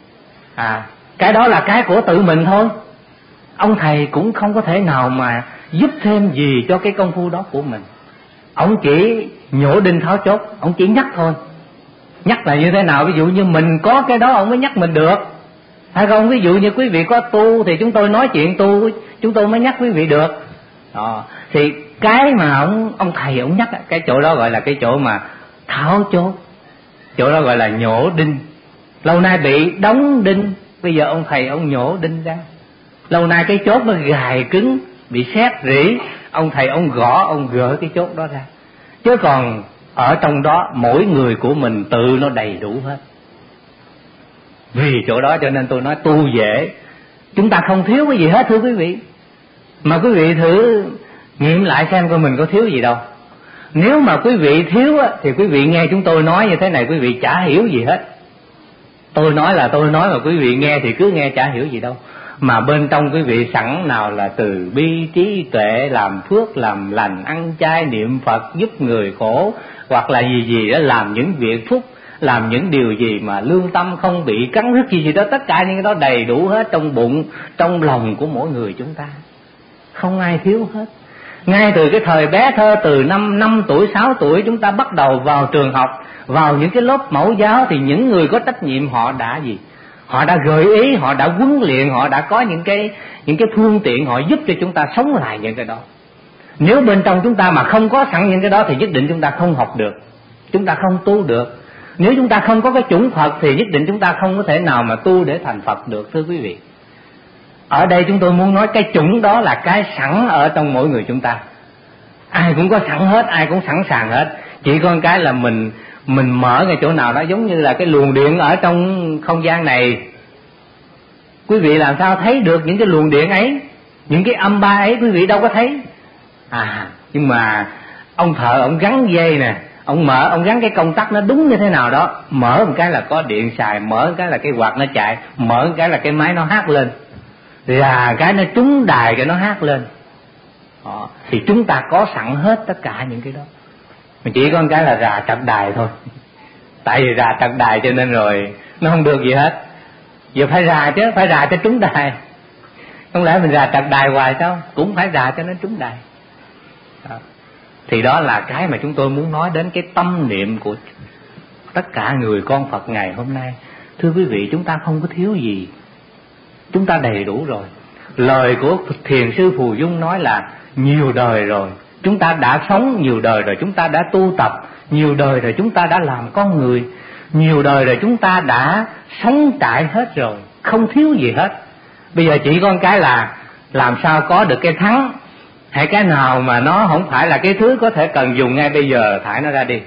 Cái đó là cái của tự mình thôi. Ông thầy cũng không có thể nào mà giúp thêm gì cho cái công phu đó của mình. Ông chỉ nhổ đinh tháo chốt, ông chỉ nhắc thôi. Nhắc là như thế nào? Ví dụ như mình có cái đó ông mới nhắc mình được, hay không? Ví dụ như quý vị có tu thì chúng tôi nói chuyện tu, chúng tôi mới nhắc quý vị được. Thì cái mà ông thầy ông nhắc, cái chỗ đó gọi là cái chỗ mà tháo chốt, chỗ đó gọi là nhổ đinh. Lâu nay bị đóng đinh, bây giờ ông thầy ông nhổ đinh ra. Lâu nay cái chốt nó gài cứng, bị sét rỉ, ông thầy ông gõ, ông gỡ cái chốt đó ra. Chứ còn ở trong đó mỗi người của mình tự nó đầy đủ hết. Vì chỗ đó cho nên tôi nói tu dễ, chúng ta không thiếu cái gì hết, thưa quý vị. Mà quý vị thử nghiệm lại xem coi mình có thiếu gì đâu. Nếu mà quý vị thiếu á, thì quý vị nghe chúng tôi nói như thế này, quý vị chả hiểu gì hết. Tôi nói là tôi nói, mà quý vị nghe thì cứ nghe chả hiểu gì đâu. Mà bên trong quý vị sẵn nào là từ bi, trí tuệ, làm phước, làm lành, ăn chay, niệm Phật, giúp người khổ, hoặc là gì đó, làm những việc phúc, làm những điều gì mà lương tâm không bị cắn rứt gì đó. Tất cả những cái đó đầy đủ hết trong bụng, trong lòng của mỗi người chúng ta. Không ai thiếu hết. Ngay từ cái thời bé thơ, từ năm tuổi, 6 tuổi chúng ta bắt đầu vào trường học, vào những cái lớp mẫu giáo, thì những người có trách nhiệm họ đã gì? Họ đã gợi ý, họ đã huấn luyện, họ đã có những cái phương tiện, họ giúp cho chúng ta sống lại những cái đó. Nếu bên trong chúng ta mà không có sẵn những cái đó thì nhất định chúng ta không học được, chúng ta không tu được. Nếu chúng ta không có cái chủng Phật thì nhất định chúng ta không có thể nào mà tu để thành Phật được, thưa quý vị. Ở đây chúng tôi muốn nói cái chủng đó là cái sẵn ở trong mỗi người chúng ta. Ai cũng có sẵn hết, ai cũng sẵn sàng hết. Chỉ có cái là mình mở cái chỗ nào đó, giống như là cái luồng điện ở trong không gian này. Quý vị làm sao thấy được những cái luồng điện ấy, những cái âm ba ấy, quý vị đâu có thấy. Nhưng mà ông thợ ông gắn dây nè, ông mở, ông gắn cái công tắc nó đúng như thế nào đó, mở một cái là có điện xài, mở một cái là cái quạt nó chạy, mở một cái là cái máy nó hát lên, là cái nó trúng đài cái nó hát lên. Thì chúng ta có sẵn hết tất cả những cái đó, mình chỉ có một cái là rà chặt đài thôi. Tại vì rà chặt đài cho nên rồi nó không được gì hết. Giờ phải rà chứ, phải rà cho trúng đài. Không lẽ mình rà trật đài hoài sao? Cũng phải rà cho nó trúng đài. Thì đó là cái mà chúng tôi muốn nói đến cái tâm niệm của tất cả người con Phật ngày hôm nay. Thưa quý vị, chúng ta không có thiếu gì, chúng ta đầy đủ rồi. Lời của Thiền sư Phù Dung nói là nhiều đời rồi, chúng ta đã sống nhiều đời rồi, chúng ta đã tu tập nhiều đời rồi, chúng ta đã làm con người nhiều đời rồi, chúng ta đã sống trải hết rồi, không thiếu gì hết. Bây giờ chỉ có một cái là làm sao có được cái thắng, hay cái nào mà nó không phải là cái thứ có thể cần dùng ngay bây giờ, thải nó ra đi,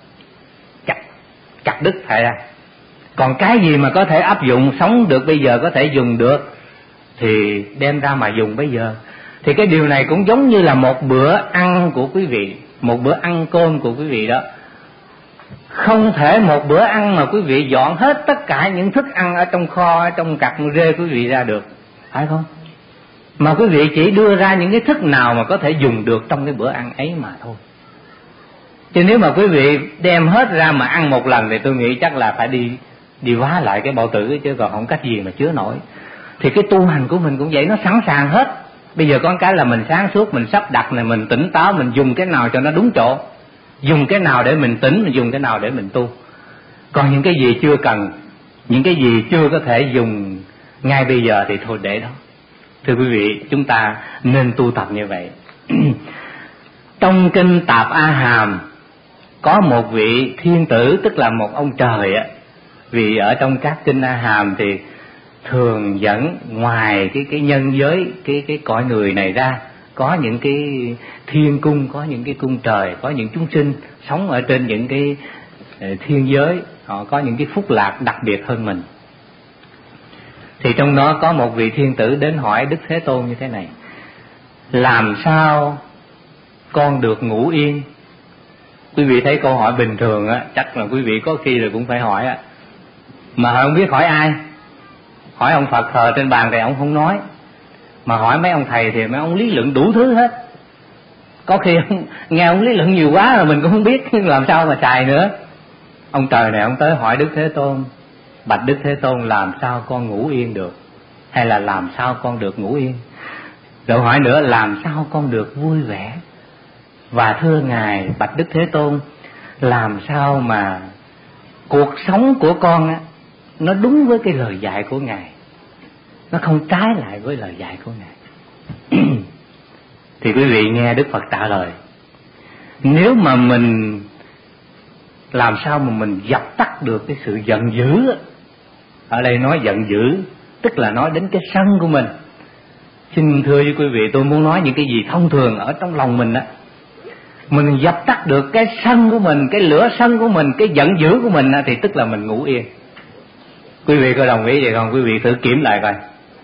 chặt đứt thải ra. Còn cái gì mà có thể áp dụng sống được bây giờ, có thể dùng được thì đem ra mà dùng bây giờ. Thì cái điều này cũng giống như là một bữa ăn của quý vị, một bữa ăn cơm của quý vị đó. Không thể một bữa ăn mà quý vị dọn hết tất cả những thức ăn ở trong kho, ở trong cặp rê quý vị ra được, phải không? Mà quý vị chỉ đưa ra những cái thức nào mà có thể dùng được trong cái bữa ăn ấy mà thôi. Chứ nếu mà quý vị đem hết ra mà ăn một lần thì tôi nghĩ chắc là phải đi hóa lại cái bao tử, chứ còn không cách gì mà chứa nổi. Thì cái tu hành của mình cũng vậy, nó sẵn sàng hết. Bây giờ có cái là mình sáng suốt, mình sắp đặt này, mình tỉnh táo, mình dùng cái nào cho nó đúng chỗ, dùng cái nào để mình tỉnh, mình dùng cái nào để mình tu. Còn những cái gì chưa cần, những cái gì chưa có thể dùng ngay bây giờ thì thôi để đó. Thưa quý vị, chúng ta nên tu tập như vậy. Trong kinh Tạp A Hàm có một vị thiên tử, tức là một ông trời á. Vì ở trong các kinh A Hàm thì thường dẫn ngoài cái nhân giới, cái cõi người này ra, có những cái thiên cung, có những cái cung trời, có những chúng sinh sống ở trên những cái thiên giới, họ có những cái phúc lạc đặc biệt hơn mình. Thì trong đó có một vị thiên tử đến hỏi Đức Thế Tôn như thế này: làm sao con được ngủ yên? Quý vị thấy câu hỏi bình thường á, chắc là quý vị có khi rồi cũng phải hỏi á, mà không biết hỏi ai. Hỏi ông Phật thờ trên bàn thì ông không nói, mà hỏi mấy ông thầy thì mấy ông lý luận đủ thứ hết. Có khi nghe ông lý luận nhiều quá rồi mình cũng không biết làm sao mà xài nữa. Ông trời này ông tới hỏi Đức Thế Tôn: bạch Đức Thế Tôn, làm sao con ngủ yên được? Hay là làm sao con được ngủ yên? Rồi hỏi nữa, làm sao con được vui vẻ? Và thưa Ngài, bạch Đức Thế Tôn, làm sao mà cuộc sống của con á, nó đúng với cái lời dạy của Ngài, nó không trái lại với lời dạy của Ngài? Thì quý vị nghe Đức Phật trả lời: nếu mà mình làm sao mà mình dập tắt được cái sự giận dữ, ở đây nói giận dữ tức là nói đến cái sân của mình. Xin thưa với quý vị, tôi muốn nói những cái gì thông thường ở trong lòng mình á. Mình dập tắt được cái sân của mình, cái lửa sân của mình, cái giận dữ của mình á, thì tức là mình ngủ yên. Quý vị có đồng ý vậy không? Quý vị thử kiểm lại coi,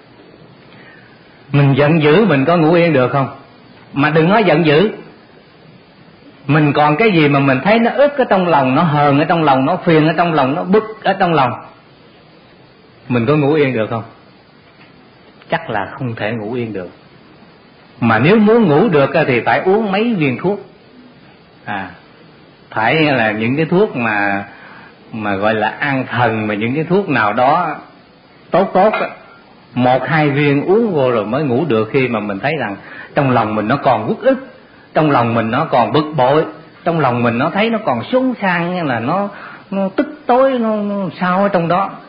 mình giận dữ mình có ngủ yên được không? Mà đừng nói giận dữ, mình còn cái gì mà mình thấy nó ức ở trong lòng, nó hờn ở trong lòng, nó phiền ở trong lòng, nó bực ở trong lòng, mình có ngủ yên được không? Chắc là không thể ngủ yên được. Mà nếu muốn ngủ được thì phải uống mấy viên thuốc, phải là những cái thuốc mà gọi là an thần, mà những cái thuốc nào đó tốt á, 1-2 viên uống vô rồi mới ngủ được. Khi mà mình thấy rằng trong lòng mình nó còn uất ức, trong lòng mình nó còn bực bội, trong lòng mình nó thấy nó còn xốn sang, là nó tức tối, nó sao ở trong đó.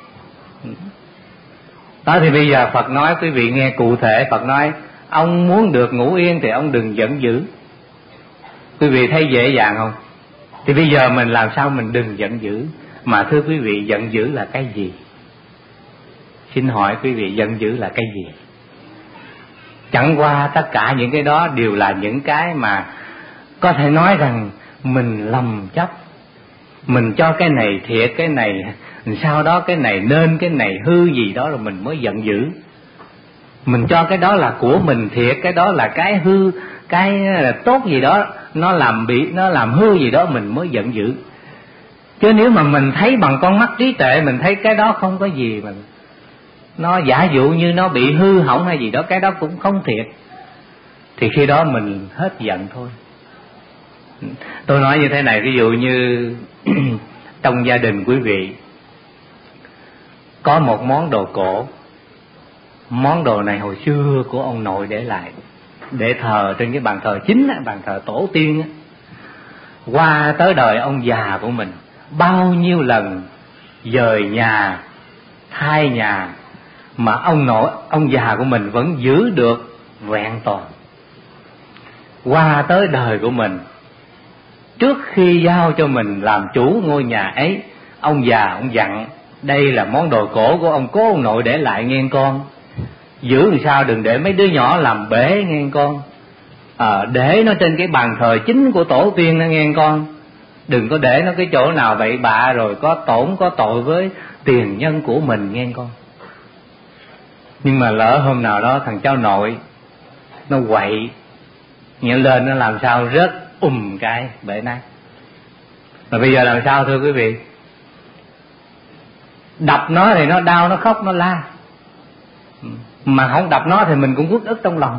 Đó thì bây giờ Phật nói quý vị nghe cụ thể. Phật nói ông muốn được ngủ yên thì ông đừng giận dữ. Quý vị thấy dễ dàng không? Thì bây giờ mình làm sao mình đừng giận dữ? Mà thưa quý vị, giận dữ là cái gì? Xin hỏi quý vị, giận dữ là cái gì? Chẳng qua tất cả những cái đó đều là những cái mà có thể nói rằng mình lầm chấp, mình cho cái này thiệt, cái này sau đó cái này nên, cái này hư gì đó rồi mình mới giận dữ. Mình cho cái đó là của mình thiệt, cái đó là cái hư, cái là tốt gì đó, nó làm hư gì đó mình mới giận dữ. Chứ nếu mà mình thấy bằng con mắt trí tuệ, mình thấy cái đó không có gì, mà nó giả dụ như nó bị hư hỏng hay gì đó, cái đó cũng không thiệt, thì khi đó mình hết giận thôi. Tôi nói như thế này, ví dụ như trong gia đình quý vị có một món đồ cổ. Món đồ này hồi xưa của ông nội để lại, để thờ trên cái bàn thờ chính, bàn thờ tổ tiên. Qua tới đời ông già của mình, bao nhiêu lần dời nhà, thay nhà, mà ông già của mình vẫn giữ được vẹn toàn. Qua tới đời của mình, trước khi giao cho mình làm chủ ngôi nhà ấy, ông già ông dặn: đây là món đồ cổ của ông cố ông nội để lại nghe con, giữ làm sao đừng để mấy đứa nhỏ làm bể nghe con. Để nó trên cái bàn thờ chính của tổ tiên nó nghe con, đừng có để nó cái chỗ nào bậy bạ rồi có tội với tiền nhân của mình nghe con. Nhưng mà lỡ hôm nào đó thằng cháu nội nó quậy nhảy lên, nó làm sao rớt cái bể nát. Mà bây giờ làm sao thưa quý vị? Đập nó thì nó đau, nó khóc, nó la. Mà không đập nó thì mình cũng uất ức trong lòng.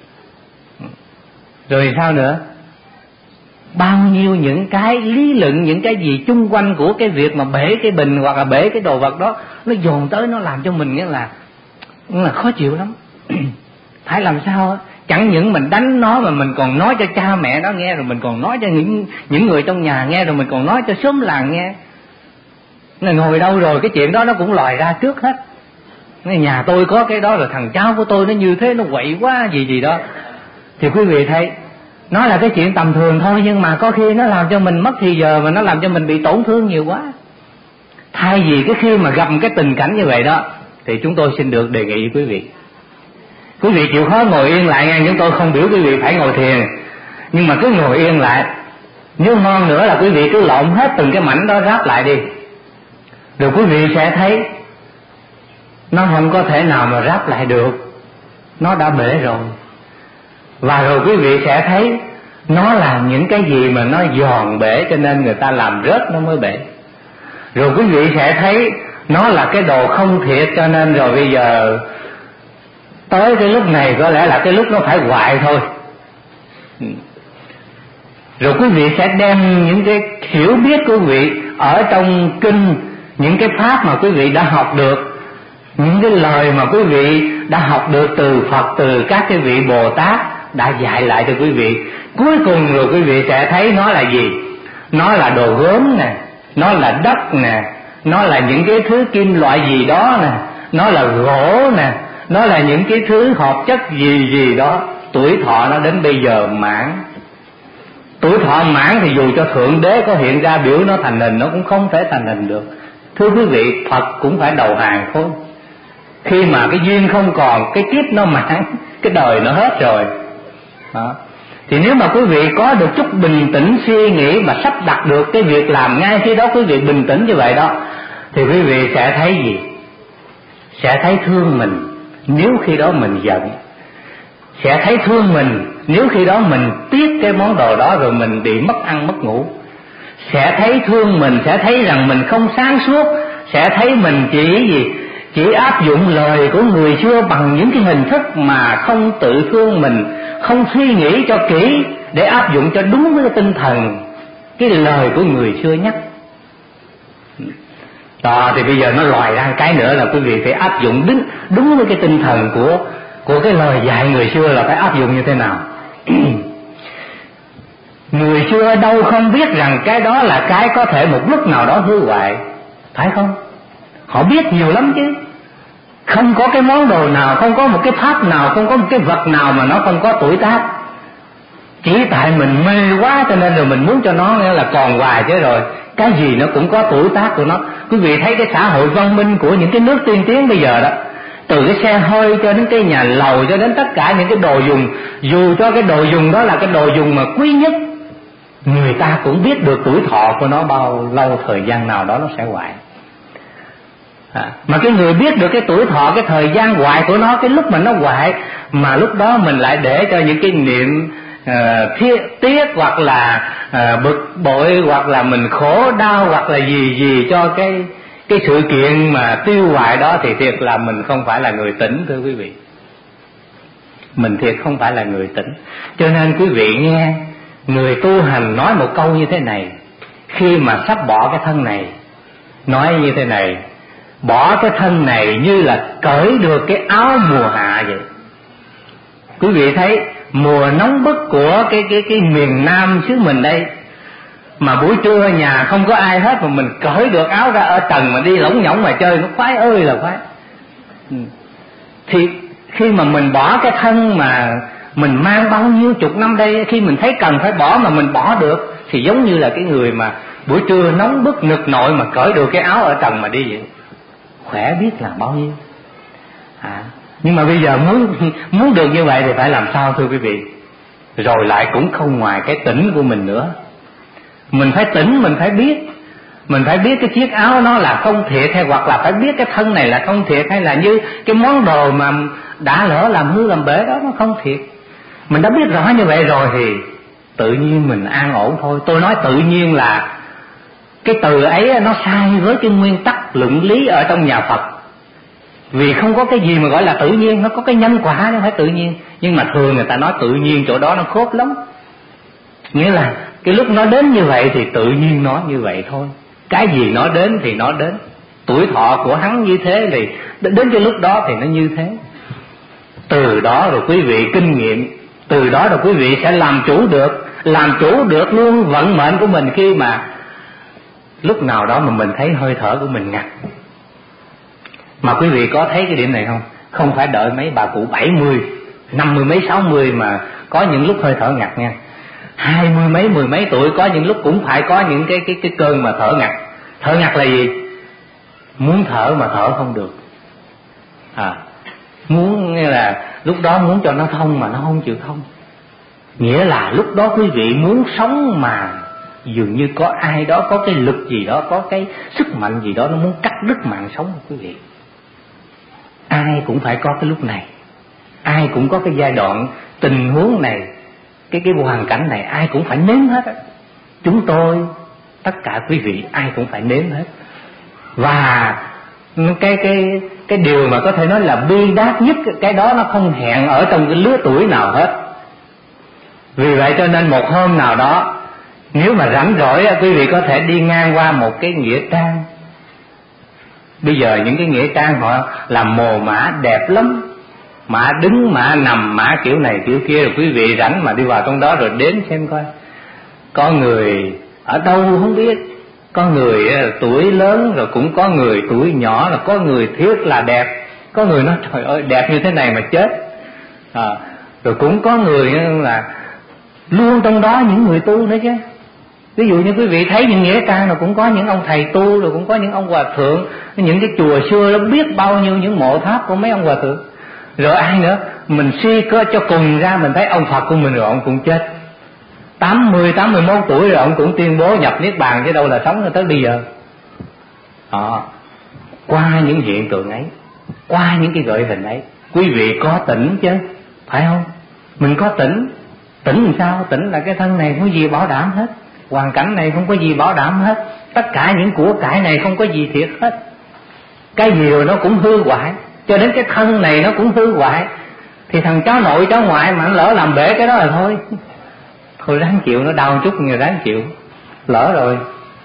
Rồi sao nữa? Bao nhiêu những cái lý luận, những cái gì chung quanh của cái việc mà bể cái bình hoặc là bể cái đồ vật đó, nó dồn tới, nó làm cho mình nghĩa là khó chịu lắm. Phải làm sao á? Chẳng những mình đánh nó mà mình còn nói cho cha mẹ nó nghe, rồi mình còn nói cho những người trong nhà nghe, rồi mình còn nói cho xóm làng nghe. Ngồi đâu rồi cái chuyện đó nó cũng lòi ra trước hết. Nhà tôi có cái đó, rồi thằng cháu của tôi nó như thế, nó quậy quá gì đó. Thì quý vị thấy, nó là cái chuyện tầm thường thôi, nhưng mà có khi nó làm cho mình mất thì giờ, mà nó làm cho mình bị tổn thương nhiều quá. Thay vì cái khi mà gặp một cái tình cảnh như vậy đó, thì chúng tôi xin được đề nghị quý vị chịu khó ngồi yên lại nha. Chúng tôi không biểu quý vị phải ngồi thiền, nhưng mà cứ ngồi yên lại. Nếu ngon nữa là quý vị cứ lộn hết từng cái mảnh đó ráp lại đi, rồi quý vị sẽ thấy nó không có thể nào mà ráp lại được, nó đã bể rồi. Và rồi quý vị sẽ thấy nó là những cái gì mà nó giòn bể, cho nên người ta làm rớt nó mới bể. Rồi quý vị sẽ thấy nó là cái đồ không thiệt, cho nên rồi bây giờ tới cái lúc này có lẽ là cái lúc nó phải hoại thôi. Rồi quý vị sẽ đem những cái hiểu biết của quý vị ở trong kinh, những cái pháp mà quý vị đã học được, những cái lời mà quý vị đã học được từ Phật, từ các cái vị Bồ Tát đã dạy lại cho quý vị. Cuối cùng rồi quý vị sẽ thấy nó là gì? Nó là đồ gốm nè, nó là đất nè, nó là những cái thứ kim loại gì đó nè, nó là gỗ nè, nó là những cái thứ hợp chất gì đó. Tuổi thọ nó đến bây giờ mãn. Tuổi thọ mãn thì dù cho Thượng Đế có hiện ra biểu nó thành hình, nó cũng không thể thành hình được. Thưa quý vị, Phật cũng phải đầu hàng thôi. Khi mà cái duyên không còn, cái kiếp nó mãn, cái đời nó hết rồi đó. Thì nếu mà quý vị có được chút bình tĩnh suy nghĩ mà sắp đặt được cái việc làm ngay khi đó, quý vị bình tĩnh như vậy đó, thì quý vị sẽ thấy gì? Sẽ thấy thương mình nếu khi đó mình giận, sẽ thấy thương mình nếu khi đó mình tiếc cái món đồ đó rồi mình bị mất ăn mất ngủ, sẽ thấy thương mình, sẽ thấy rằng mình không sáng suốt, sẽ thấy mình chỉ áp dụng lời của người xưa bằng những cái hình thức mà không tự thương mình, không suy nghĩ cho kỹ để áp dụng cho đúng với cái tinh thần cái lời của người xưa nhắc đó. Thì bây giờ nó lòi ra cái nữa là quý vị phải áp dụng đúng với cái tinh thần của cái lời dạy người xưa là phải áp dụng như thế nào. Người xưa đâu không biết rằng cái đó là cái có thể một lúc nào đó hư hoại, phải không? Họ biết nhiều lắm chứ. Không có cái món đồ nào, không có một cái pháp nào, không có một cái vật nào mà nó không có tuổi tác. Chỉ tại mình mê quá cho nên rồi mình muốn cho nó nghĩa là còn hoài chứ rồi. Cái gì nó cũng có tuổi tác của nó. Quý vị thấy cái xã hội văn minh của những cái nước tiên tiến bây giờ đó, từ cái xe hơi cho đến cái nhà lầu cho đến tất cả những cái đồ dùng, dù cho cái đồ dùng đó là cái đồ dùng mà quý nhất, người ta cũng biết được tuổi thọ của nó bao lâu, thời gian nào đó nó sẽ hoại. Mà cái người biết được cái tuổi thọ, cái thời gian hoại của nó, cái lúc mà nó hoại, mà lúc đó mình lại để cho những cái niệm tiếc hoặc là bực bội hoặc là mình khổ đau hoặc là gì cho cái sự kiện mà tiêu hoại đó, thì thiệt là mình không phải là người tỉnh. Thưa quý vị, mình thiệt không phải là người tỉnh. Cho nên quý vị nghe người tu hành nói một câu như thế này, khi mà sắp bỏ cái thân này, nói như thế này: Bỏ cái thân này như là cởi được cái áo mùa hạ vậy. Quý vị thấy mùa nóng bức của cái miền Nam xứ mình đây, mà buổi trưa ở nhà không có ai hết mà mình cởi được áo ra ở trần mà đi lỏng nhỏng mà chơi, nó khoái ơi là khoái. Thì khi mà mình bỏ cái thân mà mình mang bao nhiêu chục năm đây, khi mình thấy cần phải bỏ mà mình bỏ được, thì giống như là cái người mà buổi trưa nóng bức nực nội mà cởi được cái áo ở trần mà đi vậy, khỏe biết là bao nhiêu. Nhưng mà bây giờ muốn được như vậy thì phải làm sao thưa quý vị? Rồi lại cũng không ngoài cái tỉnh của mình nữa. Mình phải tỉnh, mình phải biết. Mình phải biết cái chiếc áo nó là không thiệt, hay hoặc là phải biết cái thân này là không thiệt, hay là như cái món đồ mà đã lỡ làm hư làm bể đó nó không thiệt. Mình đã biết rõ như vậy rồi thì tự nhiên mình an ổn thôi. Tôi nói tự nhiên là cái từ ấy nó sai với cái nguyên tắc luận lý ở trong nhà Phật. Vì không có cái gì mà gọi là tự nhiên, nó có cái nhân quả, nó phải tự nhiên. Nhưng mà thường người ta nói tự nhiên chỗ đó nó khốt lắm. Nghĩa là cái lúc nó đến như vậy thì tự nhiên nó như vậy thôi. Cái gì nó đến thì nó đến. Tuổi thọ của hắn như thế thì đến cái lúc đó thì nó như thế. Từ đó rồi quý vị kinh nghiệm, từ đó rồi quý vị sẽ làm chủ được luôn vận mệnh của mình. Khi mà lúc nào đó mà mình thấy hơi thở của mình ngặt. Mà quý vị có thấy cái điểm này không? Không phải đợi mấy bà cụ 70, 50 mấy 60 mà có những lúc hơi thở ngặt nha. 20 mấy 10 mấy tuổi có những lúc cũng phải có những cái cơn mà thở ngặt. Thở ngặt là gì? Muốn thở mà thở không được. Muốn nghĩa là lúc đó muốn cho nó thông mà nó không chịu thông. Nghĩa là lúc đó quý vị muốn sống mà dường như có ai đó, có cái lực gì đó, có cái sức mạnh gì đó nó muốn cắt đứt mạng sống của quý vị. Ai cũng phải có cái lúc này, ai cũng có cái giai đoạn tình huống này, cái hoàn cảnh này ai cũng phải nếm hết á. Chúng tôi, tất cả quý vị ai cũng phải nếm hết. Và cái điều mà có thể nói là bi đát nhất, cái đó nó không hẹn ở trong cái lứa tuổi nào hết. Vì vậy cho nên một hôm nào đó, nếu mà rảnh rỗi quý vị có thể đi ngang qua một cái nghĩa trang. Bây giờ những cái nghĩa trang họ làm mồ mã đẹp lắm, mã đứng, mã nằm, mã kiểu này kiểu kia. Rồi quý vị rảnh mà đi vào trong đó rồi đến xem coi. Có người ở đâu không biết, có người tuổi lớn rồi cũng có người tuổi nhỏ, là có người thiết là đẹp, có người nói trời ơi đẹp như thế này mà chết. Rồi cũng có người là luôn trong đó những người tu nữa chứ. Ví dụ như quý vị thấy những nghĩa trang là cũng có những ông thầy tu, rồi cũng có những ông hòa thượng. Những cái chùa xưa nó biết bao nhiêu những mộ tháp của mấy ông hòa thượng. Rồi ai nữa, mình suy cơ cho cùng ra mình thấy ông Phật của mình rồi ông cũng chết 80, 81 tuổi rồi ông cũng tuyên bố nhập Niết Bàn, chứ đâu là sống tới bây giờ. Qua những hiện tượng ấy, qua những cái gợi hình ấy, quý vị có tỉnh chứ, phải không? Mình có tỉnh. Tỉnh làm sao? Tỉnh là cái thân này không có gì bảo đảm hết, hoàn cảnh này không có gì bảo đảm hết, tất cả những của cải này không có gì thiệt hết. Cái gì rồi nó cũng hư hoại, cho đến cái thân này nó cũng hư hoại. Thì thằng cháu nội cháu ngoại mà lỡ làm bể cái đó là thôi ráng chịu, nó đau chút nhưng ráng chịu, lỡ rồi.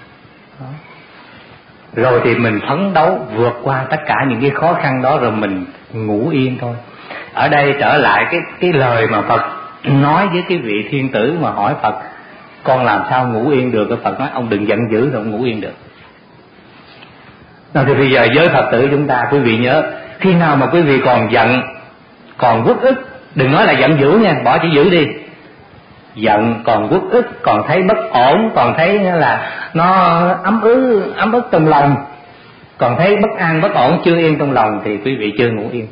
Rồi thì mình phấn đấu vượt qua tất cả những cái khó khăn đó, rồi mình ngủ yên thôi. Ở đây trở lại cái lời mà Phật nói với cái vị thiên tử mà hỏi Phật con làm sao ngủ yên được. Cái Phật nói ông đừng giận dữ rồi ông ngủ yên được. Rồi thì bây giờ với Phật tử chúng ta, quý vị nhớ, khi nào mà quý vị còn giận, còn uất ức, đừng nói là giận dữ nha, bỏ chữ dữ đi. Giận, còn uất ức, còn thấy bất ổn, còn thấy là nó ấm ức trong lòng, còn thấy bất an bất ổn, chưa yên trong lòng, thì quý vị chưa ngủ yên.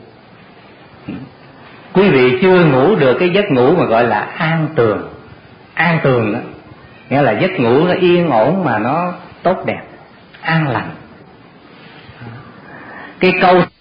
Quý vị chưa ngủ được cái giấc ngủ mà gọi là an tường. An tường đó nghĩa là giấc ngủ nó yên ổn mà nó tốt đẹp, an lành. Cái câu